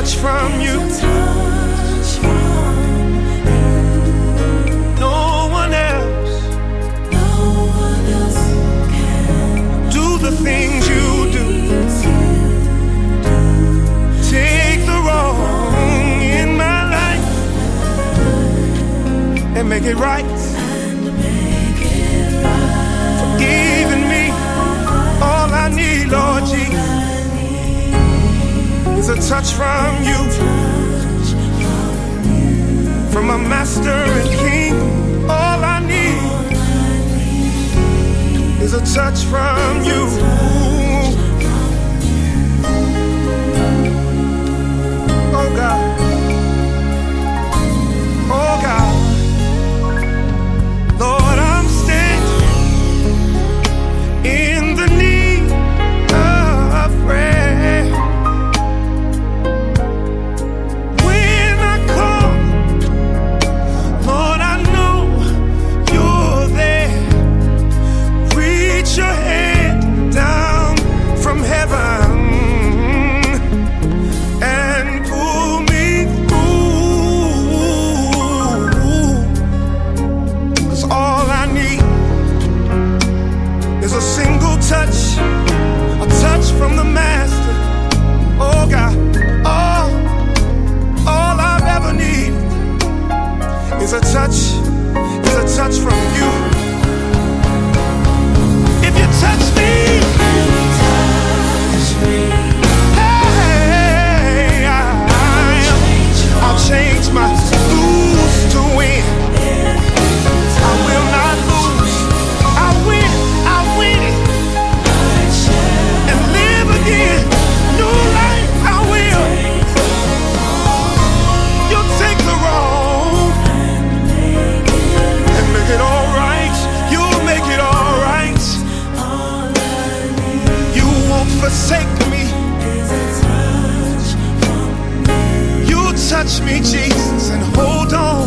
touch from you. No one else can do the things you do. Take the wrong in my life and make it right. Forgiving me. All I need, Lord Jesus, is a touch from you, from my Master and King. All I need is a touch from you. Oh God, oh God, Lord, I'm standing in the need of prayer. When I call, Lord, I know you're there. Reach your hand down from heaven and pull me through. 'Cause all I need is a single touch, a touch from the Master. Oh God, all I've ever need is a touch from you. If you touch me, hey, I'll change my lose to win. I will not lose. I win it and live again. New life, I will. You'll take the wrong and make it all right. You'll make it all right. You won't forsake me. You'll touch me, Jesus, and hold on.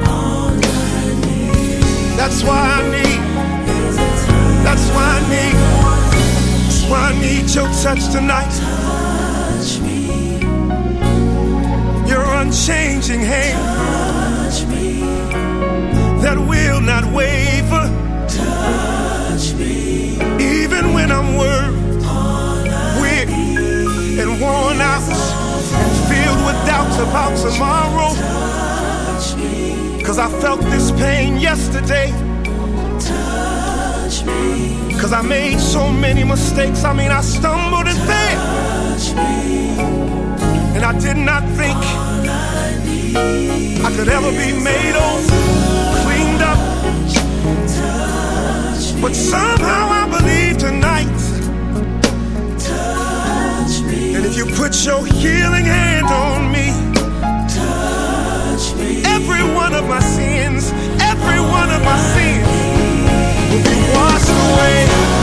That's why I need. That's why I need. That's why I need your touch tonight. Your unchanging hand that will not waver. Even when I'm weary and worn out and filled with doubts about tomorrow. 'Cause I felt this pain yesterday. 'Cause I made so many mistakes. I mean, I stumbled and fell. And I did not think I could ever be made over, cleaned up. But somehow I believe tonight that if you put your healing hand on me, every one of my sins will be washed away.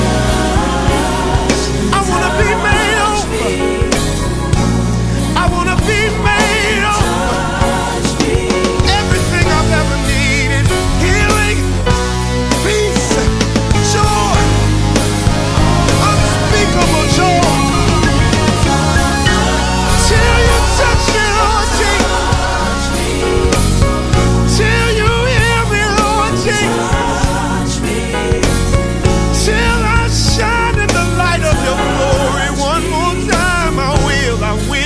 I want to be made over. I want to be made over. Everything I've ever needed, healing, peace, joy, unspeakable joy. Till you touch me, Lord Jesus. Till you hear me, Lord Jesus. Till I shine in the light of your glory one more time. I will.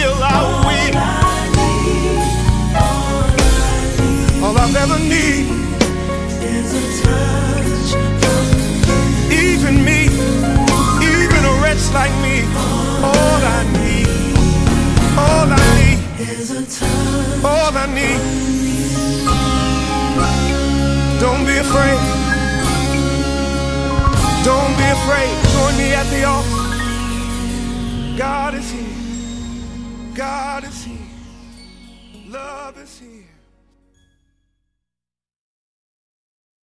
All I've ever need is a touch from you. Even me, even a wretch like me, all I need is a touch. All I need. Don't be afraid. Don't be afraid. Join me at the altar. God is here. God is here. Love is here.